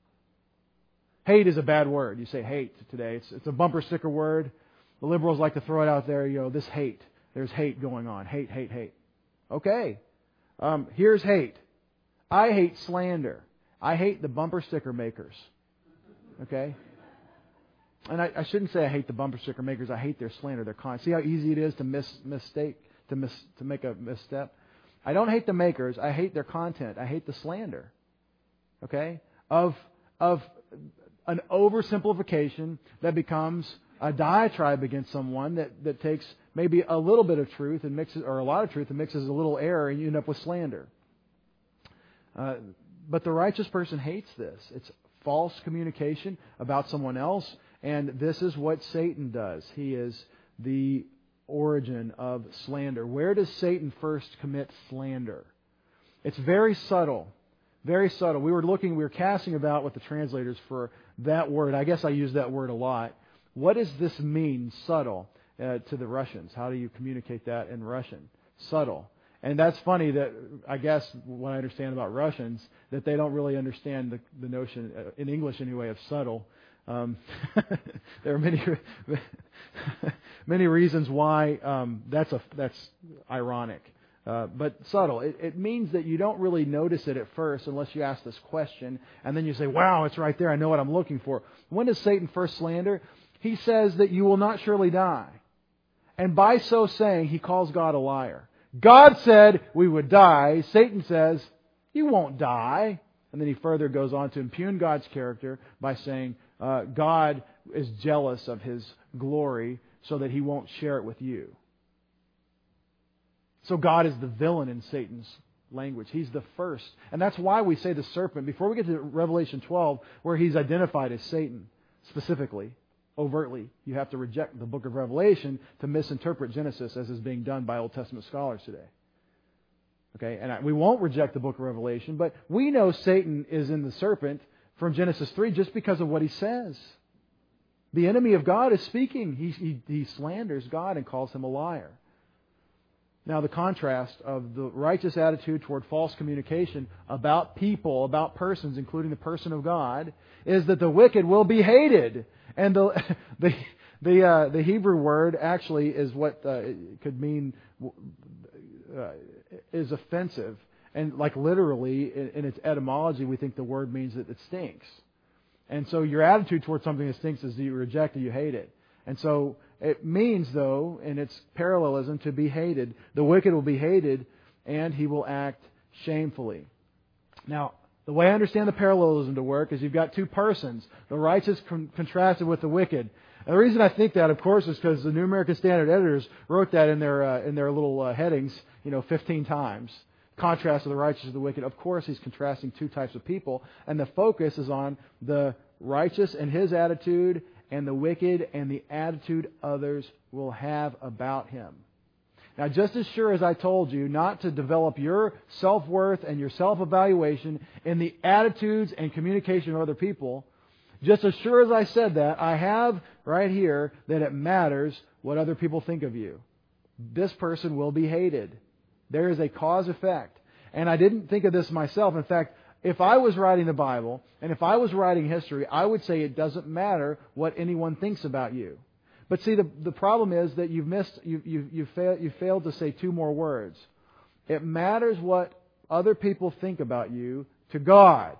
Hate is a bad word. You say hate today. It's, it's a bumper sticker word. The liberals like to throw it out there. You know, this hate. There's hate going on. Hate, hate, hate. Okay. Um, here's hate. I hate slander. I hate the bumper sticker makers. Okay? And I, I shouldn't say I hate the bumper sticker makers. I hate their slander. Their con. See how easy it is to miss mistake, to miss to make a misstep? I don't hate the makers. I hate their content. I hate the slander. Okay? Of of an oversimplification that becomes a diatribe against someone that, that takes maybe a little bit of truth and mixes, or a lot of truth and mixes a little error, and you end up with slander. Uh, but the righteous person hates this. It's false communication about someone else. And this is what Satan does. He is the origin of slander. Where does Satan first commit slander? It's very subtle. Very subtle. We were looking, we were casting about with the translators for that word. I guess I use that word a lot. What does this mean, subtle, uh, to the Russians? How do you communicate that in Russian? Subtle. And that's funny that, I guess, what I understand about Russians, that they don't really understand the, the notion, uh, in English anyway, of subtle. Um, there are many many reasons why um, that's a that's ironic. Uh, but subtle. It, it means that you don't really notice it at first unless you ask this question, and then you say, wow, it's right there. I know what I'm looking for. When does Satan first slander? He says that you will not surely die. And by so saying, he calls God a liar. God said we would die. Satan says, you won't die. And then he further goes on to impugn God's character by saying uh, God is jealous of His glory so that He won't share it with you. So God is the villain in Satan's language. He's the first. And that's why we say the serpent. Before we get to Revelation twelve, where he's identified as Satan specifically, overtly, you have to reject the book of Revelation to misinterpret Genesis as is being done by Old Testament scholars today. Okay, and we won't reject the book of Revelation, but we know Satan is in the serpent from Genesis three just because of what he says. The enemy of God is speaking. He, he, he slanders God and calls Him a liar. Now, the contrast of the righteous attitude toward false communication about people, about persons, including the person of God, is that the wicked will be hated. And the the the, uh, the Hebrew word actually is what uh, could mean uh, is offensive, and like literally in, in its etymology, we think the word means that it stinks. And so your attitude towards something that stinks is that you reject it, you hate it. And so it means, though, in its parallelism, to be hated. The wicked will be hated, and he will act shamefully. Now, the way I understand the parallelism to work is you've got two persons, the righteous con- contrasted with the wicked. And the reason I think that, of course, is because the New American Standard editors wrote that in their uh, in their little uh, headings, you know, fifteen times. Contrast of the righteous and the wicked. Of course, he's contrasting two types of people, and the focus is on the righteous and his attitude, and the wicked and the attitude others will have about him. Now, just as sure as I told you not to develop your self-worth and your self-evaluation in the attitudes and communication of other people, just as sure as I said that, I have right here that it matters what other people think of you. This person will be hated. There is a cause-effect. And I didn't think of this myself. In fact, if I was writing the Bible, and if I was writing history, I would say it doesn't matter what anyone thinks about you. But see, the, the problem is that you've missed, you, you, you, fail, you failed to say two more words. It matters what other people think about you to God.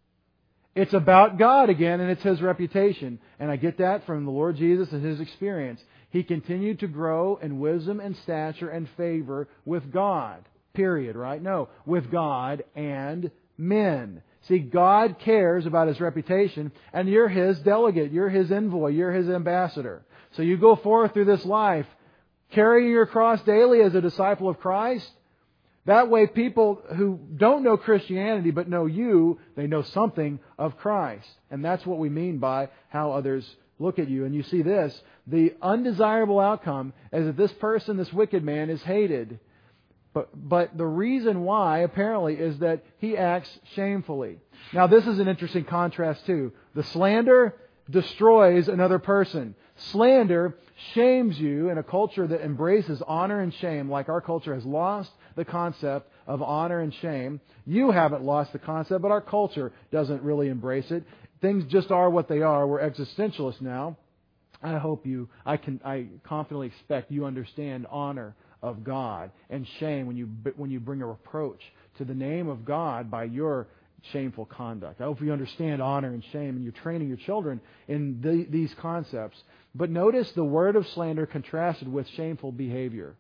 It's about God again, and it's His reputation. And I get that from the Lord Jesus and His experience. He continued to grow in wisdom and stature and favor with God. Period, right? No, with God and men. See, God cares about His reputation, and you're His delegate, you're His envoy, you're His ambassador. So you go forth through this life, carrying your cross daily as a disciple of Christ. That way people who don't know Christianity but know you, they know something of Christ. And that's what we mean by how others look at you. And you see this, the undesirable outcome is that this person, this wicked man, is hated. But but the reason why, apparently, is that he acts shamefully. Now, this is an interesting contrast, too. The slander destroys another person. Slander shames you in a culture that embraces honor and shame, like our culture has lost the concept of honor and shame. You haven't lost the concept, but our culture doesn't really embrace it. Things just are what they are. We're existentialists now. I hope you, I can, I confidently expect you understand honor of God and shame when you when you bring a reproach to the name of God by your shameful conduct. I hope you understand honor and shame, and you're training your children in the, these concepts. But notice the word of slander contrasted with shameful behavior.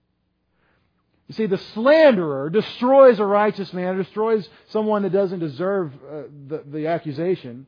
You see, the slanderer destroys a righteous man, destroys someone that doesn't deserve uh, the, the accusation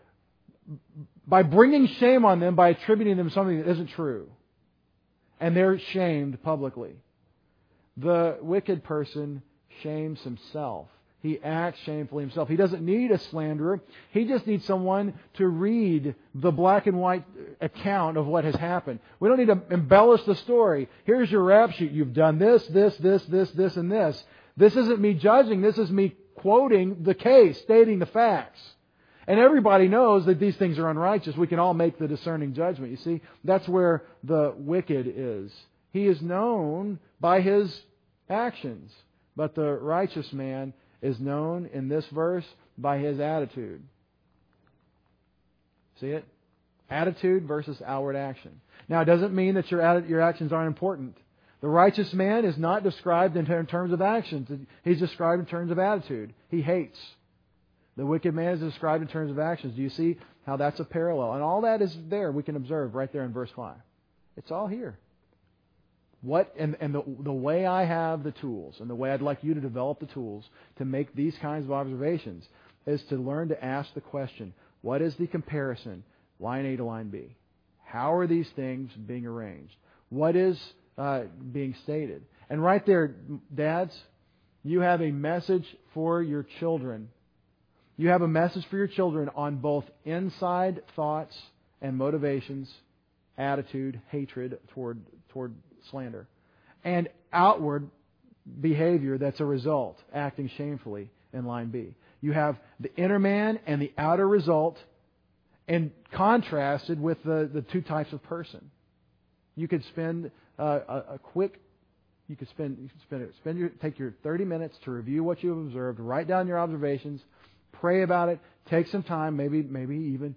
by bringing shame on them, by attributing them something that isn't true. And they're shamed publicly. The wicked person shames himself. He acts shamefully himself. He doesn't need a slanderer. He just needs someone to read the black and white account of what has happened. We don't need to embellish the story. Here's your rap sheet. You've done this, this, this, this, this, and this. This isn't me judging. This is me quoting the case, stating the facts. And everybody knows that these things are unrighteous. We can all make the discerning judgment. You see, that's where the wicked is. He is known by his actions. But the righteous man is known in this verse by his attitude. See it? Attitude versus outward action. Now, it doesn't mean that your your actions aren't important. The righteous man is not described in terms of actions. He's described in terms of attitude. He hates. The wicked man is described in terms of actions. Do you see how that's a parallel? And all that is there. We can observe right there in verse five. It's all here. What and, and the, the way I have the tools and the way I'd like you to develop the tools to make these kinds of observations is to learn to ask the question, what is the comparison, line A to line B? How are these things being arranged? What is uh, being stated? And right there, dads, you have a message for your children. You have a message for your children on both inside thoughts and motivations, attitude, hatred toward toward slander, and outward behavior that's a result, acting shamefully in line B. You have the inner man and the outer result, and contrasted with the, the two types of person. You could spend uh, a, a quick, you could spend, you could spend, spend your, take your thirty minutes to review what you have observed, write down your observations, pray about it, take some time, maybe, maybe even,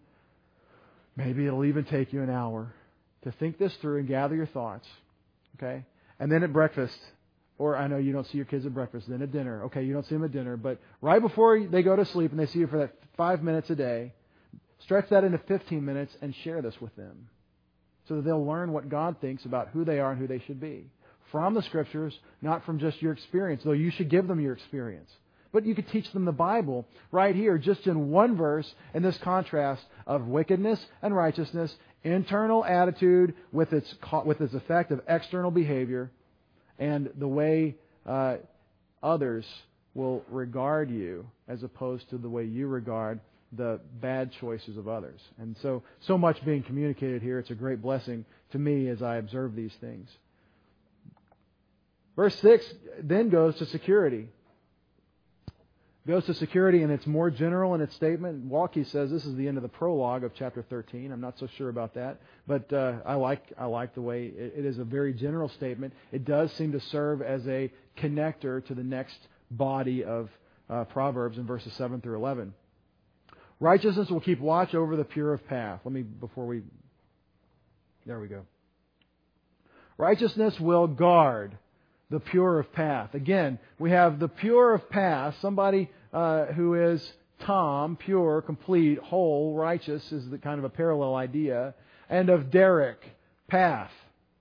maybe it'll even take you an hour to think this through and gather your thoughts. Okay? And then at breakfast, or I know you don't see your kids at breakfast, then at dinner. Okay, you don't see them at dinner, but right before they go to sleep and they see you for that five minutes a day, stretch that into fifteen minutes and share this with them so that they'll learn what God thinks about who they are and who they should be. From the Scriptures, not from just your experience, though you should give them your experience. But you could teach them the Bible right here, just in one verse, in this contrast of wickedness and righteousness, internal attitude with its with its effect of external behavior, and the way uh, others will regard you as opposed to the way you regard the bad choices of others. And so, so much being communicated here. It's a great blessing to me as I observe these things. Verse six then goes to security. Goes to security, and it's more general in its statement. Walke says this is the end of the prologue of chapter thirteen. I'm not so sure about that, but uh, I like I like the way it, it is a very general statement. It does seem to serve as a connector to the next body of uh, Proverbs in verses seven through eleven. Righteousness will keep watch over the pure of path. Let me before we. There we go. Righteousness will guard the pure of path. Again, we have the pure of path, somebody uh, who is Tom, pure, complete, whole, righteous is the kind of a parallel idea, and of Derek, path.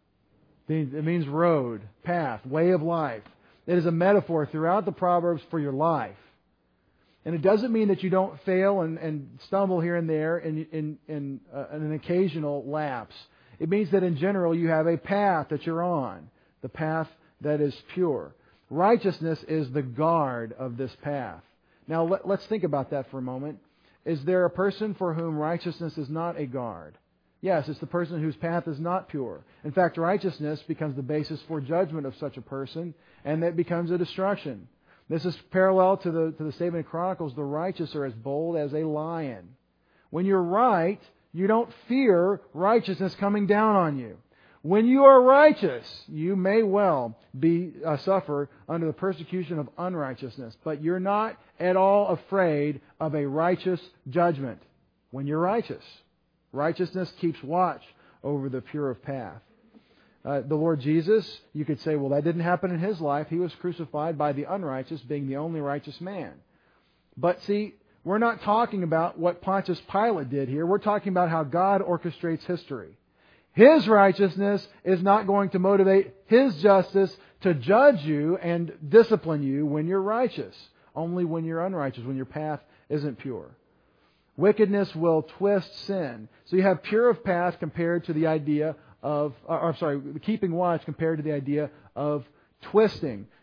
It means road, path, way of life. It is a metaphor throughout the Proverbs for your life. And it doesn't mean that you don't fail and, and stumble here and there in, in, in, uh, in an occasional lapse. It means that in general you have a path that you're on, the path that is pure. Righteousness is the guard of this path. Now let, let's think about that for a moment. Is there a person for whom righteousness is not a guard? Yes, it's the person whose path is not pure. In fact, righteousness becomes the basis for judgment of such a person, and that becomes a destruction. This is parallel to the, to the statement in Chronicles, the righteous are as bold as a lion. When you're right, you don't fear righteousness coming down on you. When you are righteous, you may well be uh, suffer under the persecution of unrighteousness, but you're not at all afraid of a righteous judgment when you're righteous. Righteousness keeps watch over the pure of path. Uh, the Lord Jesus, you could say, well, that didn't happen in His life. He was crucified by the unrighteous, being the only righteous man. But see, we're not talking about what Pontius Pilate did here. We're talking about how God orchestrates history. His righteousness is not going to motivate His justice to judge you and discipline you when you're righteous. Only when you're unrighteous, when your path isn't pure. Wickedness will twist sin. So you have pure of path compared to the idea of, or, I'm sorry, keeping watch compared to the idea of twisting.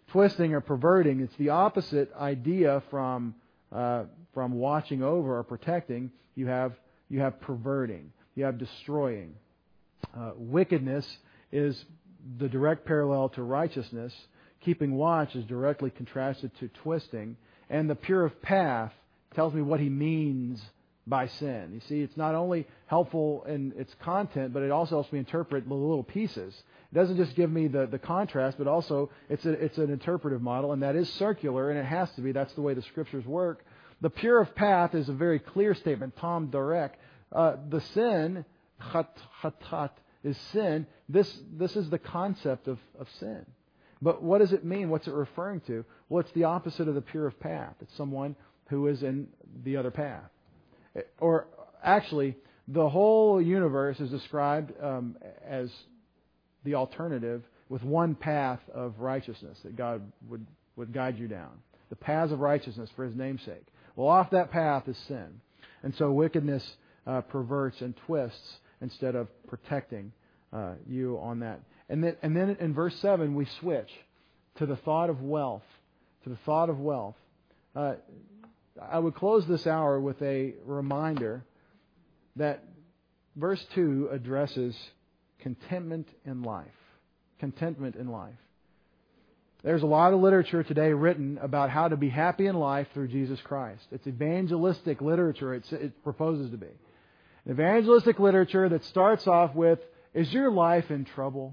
twisting or perverting. It's the opposite idea from uh, from watching over or protecting. You have you have perverting. You have destroying. Uh, wickedness is the direct parallel to righteousness. Keeping watch is directly contrasted to twisting. And the pure path tells me what he means by sin. You see, it's not only helpful in its content, but it also helps me interpret the little pieces. It doesn't just give me the, the contrast, but also it's a, it's an interpretive model, and that is circular, and it has to be. That's the way the Scriptures work. The pure path is a very clear statement, Tom Dorek. Uh, the sin, chat, chatat, is sin. This, this is the concept of, of sin. But what does it mean? What's it referring to? Well, it's the opposite of the pure path. It's someone who is in the other path. Or actually, the whole universe is described um, as the alternative with one path of righteousness that God would, would guide you down. The paths of righteousness for His name's sake. Well, off that path is sin. And so wickedness uh, perverts and twists instead of protecting uh, you on that. And then, and then in verse seven, we switch to the thought of wealth. To the thought of wealth. Uh, I would close this hour with a reminder that verse two addresses contentment in life. Contentment in life. There's a lot of literature today written about how to be happy in life through Jesus Christ. It's evangelistic literature, it's, it proposes to be. Evangelistic literature that starts off with, is your life in trouble?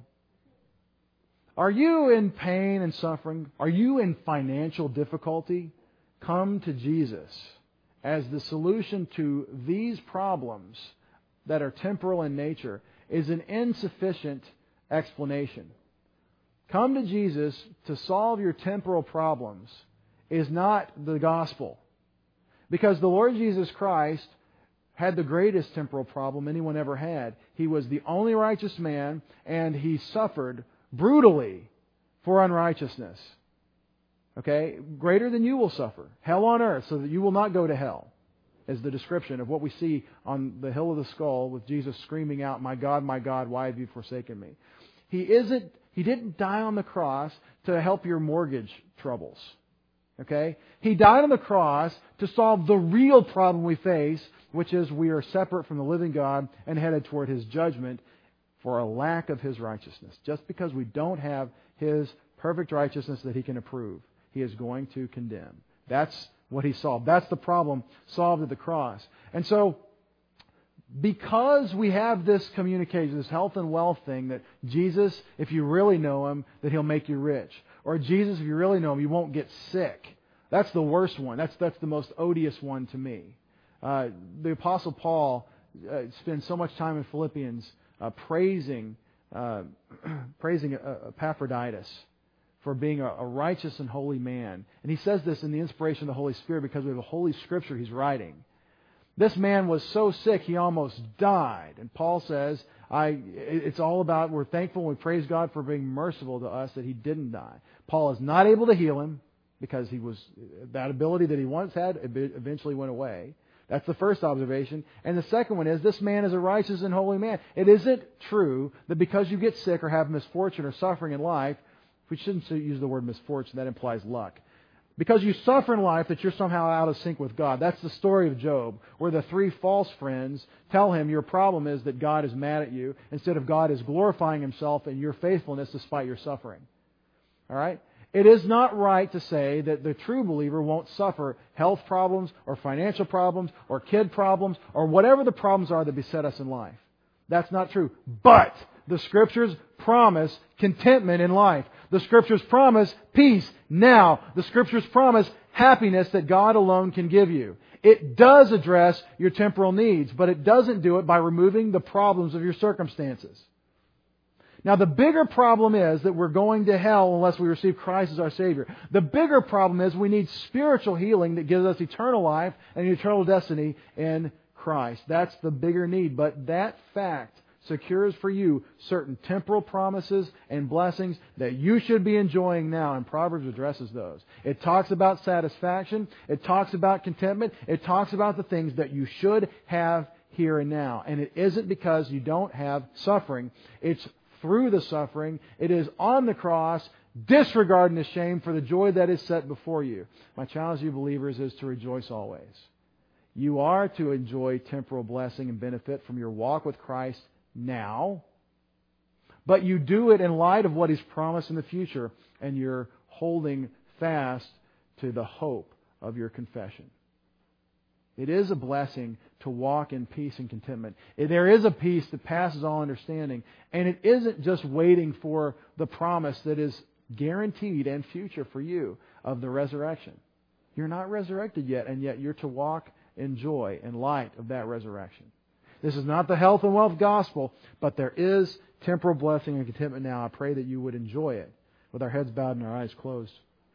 Are you in pain and suffering? Are you in financial difficulty? Come to Jesus as the solution to these problems that are temporal in nature is an insufficient explanation. Come to Jesus to solve your temporal problems is not the gospel. Because the Lord Jesus Christ had the greatest temporal problem anyone ever had. He was the only righteous man, and He suffered brutally for unrighteousness. Okay? Greater than you will suffer. Hell on earth, so that you will not go to hell, is the description of what we see on the hill of the skull with Jesus screaming out, "My God, my God, why have you forsaken me?" He isn't, He didn't die on the cross to help your mortgage troubles. Okay? He died on the cross to solve the real problem we face, which is we are separate from the living God and headed toward His judgment for a lack of His righteousness. Just because we don't have His perfect righteousness that He can approve, He is going to condemn. That's what He solved. That's the problem solved at the cross. And so, because we have this communication, this health and wealth thing, that Jesus, if you really know Him, that He'll make you rich. Or Jesus, if you really know Him, you won't get sick. That's the worst one. That's, that's the most odious one to me. Uh, the Apostle Paul uh, spends so much time in Philippians uh, praising uh, praising uh, Epaphroditus for being a, a righteous and holy man. And he says this in the inspiration of the Holy Spirit because we have a Holy Scripture he's writing. This man was so sick he almost died. And Paul says, I, it's all about, we're thankful and we praise God for being merciful to us that he didn't die. Paul is not able to heal him because he was, that ability that he once had eventually went away. That's the first observation. And the second one is, this man is a righteous and holy man. It isn't true that because you get sick or have misfortune or suffering in life, we shouldn't use the word misfortune, that implies luck. Because you suffer in life that you're somehow out of sync with God. That's the story of Job, where the three false friends tell him your problem is that God is mad at you, instead of God is glorifying Himself in your faithfulness despite your suffering. All right? It is not right to say that the true believer won't suffer health problems or financial problems or kid problems or whatever the problems are that beset us in life. That's not true. But the Scriptures promise contentment in life. The Scriptures promise peace now. The Scriptures promise happiness that God alone can give you. It does address your temporal needs, but it doesn't do it by removing the problems of your circumstances. Now, the bigger problem is that we're going to hell unless we receive Christ as our Savior. The bigger problem is we need spiritual healing that gives us eternal life and eternal destiny in Christ. That's the bigger need. But that fact secures for you certain temporal promises and blessings that you should be enjoying now. And Proverbs addresses those. It talks about satisfaction. It talks about contentment. It talks about the things that you should have here and now. And it isn't because you don't have suffering. It's through the suffering. It is on the cross disregarding the shame for the joy that is set before you. My challenge to you believers is to rejoice always. You are to enjoy temporal blessing and benefit from your walk with Christ now, but you do it in light of what He's promised in the future, and you're holding fast to the hope of your confession. It is a blessing to walk in peace and contentment. There is a peace that passes all understanding, and it isn't just waiting for the promise that is guaranteed and future for you of the resurrection. You're not resurrected yet, and yet you're to walk in joy in light of that resurrection. This is not the health and wealth gospel, but there is temporal blessing and contentment now. I pray that you would enjoy it with our heads bowed and our eyes closed.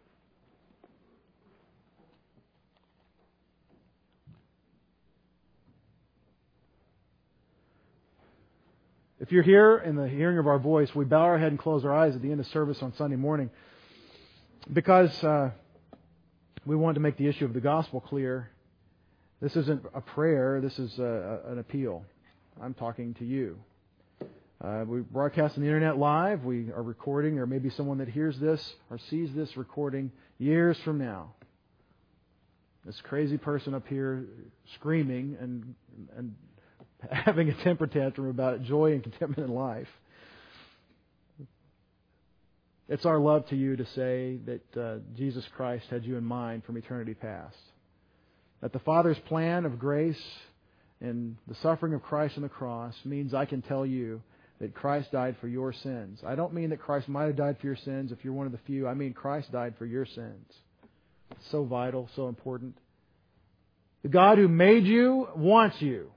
If you're here in the hearing of our voice, we bow our head and close our eyes at the end of service on Sunday morning because uh, we want to make the issue of the gospel clear. This isn't a prayer. This is a, a, an appeal. I'm talking to you. Uh, we broadcast on the internet live. We are recording, or maybe someone that hears this or sees this recording years from now. This crazy person up here screaming and and having a temper tantrum about joy and contentment in life. It's our love to you to say that uh, Jesus Christ had you in mind from eternity past. That the Father's plan of grace and the suffering of Christ on the cross means I can tell you that Christ died for your sins. I don't mean that Christ might have died for your sins if you're one of the few. I mean Christ died for your sins. It's so vital, so important. The God who made you wants you.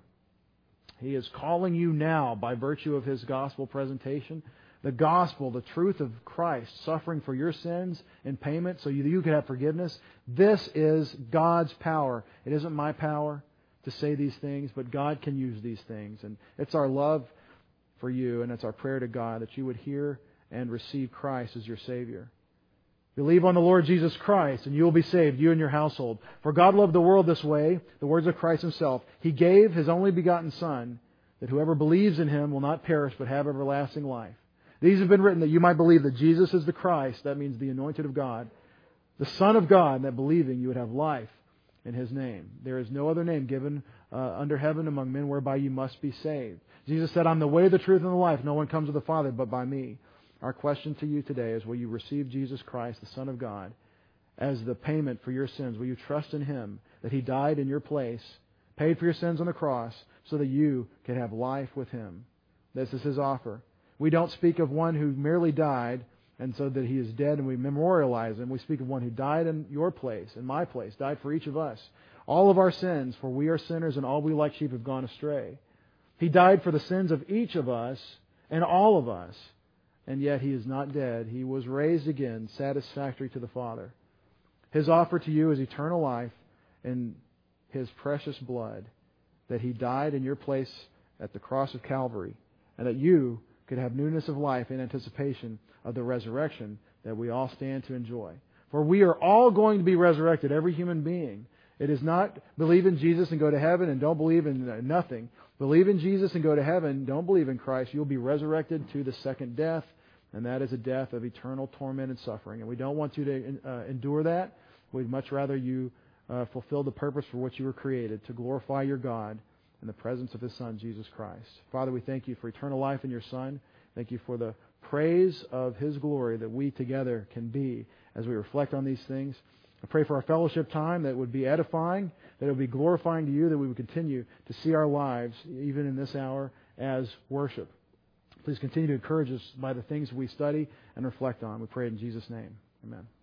He is calling you now by virtue of His gospel presentation. The gospel, the truth of Christ suffering for your sins in payment so you, you could have forgiveness. This is God's power. It isn't my power to say these things, but God can use these things. And it's our love for you, and it's our prayer to God that you would hear and receive Christ as your Savior. Believe on the Lord Jesus Christ, and you will be saved, you and your household. For God loved the world this way, the words of Christ Himself. He gave His only begotten Son, that whoever believes in Him will not perish but have everlasting life. These have been written that you might believe that Jesus is the Christ, that means the anointed of God, the Son of God, and that believing you would have life in His name. There is no other name given uh, under heaven among men whereby you must be saved. Jesus said, I'm the way, the truth, and the life. No one comes to the Father but by me. Our question to you today is, will you receive Jesus Christ, the Son of God, as the payment for your sins? Will you trust in Him, that He died in your place, paid for your sins on the cross, so that you can have life with Him? This is His offer. We don't speak of one who merely died, and so that He is dead and we memorialize Him. We speak of one who died in your place, in my place, died for each of us. All of our sins, for we are sinners and all we like sheep have gone astray. He died for the sins of each of us and all of us. And yet He is not dead. He was raised again, satisfactory to the Father. His offer to you is eternal life in His precious blood, that He died in your place at the cross of Calvary, and that you could have newness of life in anticipation of the resurrection that we all stand to enjoy. For we are all going to be resurrected, every human being. It is not believe in Jesus and go to heaven and don't believe in nothing. Believe in Jesus and go to heaven. Don't believe in Christ. You'll be resurrected to the second death, and that is a death of eternal torment and suffering. And we don't want you to uh, endure that. We'd much rather you uh, fulfill the purpose for which you were created, to glorify your God in the presence of His Son, Jesus Christ. Father, we thank You for eternal life in Your Son. Thank You for the praise of His glory that we together can be as we reflect on these things. I pray for our fellowship time that it would be edifying, that it would be glorifying to You, that we would continue to see our lives, even in this hour, as worship. Please continue to encourage us by the things we study and reflect on. We pray in Jesus' name. Amen.